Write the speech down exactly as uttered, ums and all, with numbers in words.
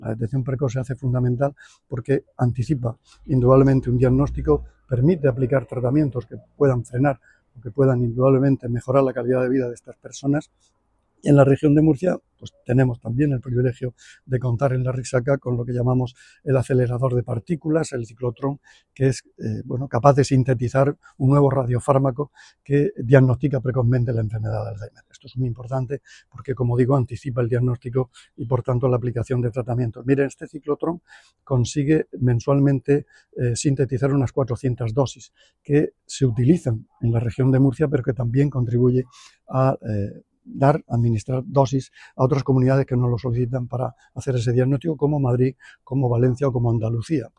La detección precoz se hace fundamental porque anticipa indudablemente un diagnóstico, permite aplicar tratamientos que puedan frenar o que puedan indudablemente mejorar la calidad de vida de estas personas. Y en la región de Murcia, pues tenemos también el privilegio de contar en la Risaca con lo que llamamos el acelerador de partículas, el ciclotrón, que es eh, bueno, capaz de sintetizar un nuevo radiofármaco que diagnostica precozmente la enfermedad de Alzheimer. Esto es muy importante porque, como digo, anticipa el diagnóstico y, por tanto, la aplicación de tratamientos. Miren, este ciclotrón consigue mensualmente eh, sintetizar unas cuatrocientas dosis que se utilizan en la región de Murcia, pero que también contribuye a eh, dar, administrar dosis a otras comunidades que nos lo solicitan para hacer ese diagnóstico, como Madrid, como Valencia o como Andalucía.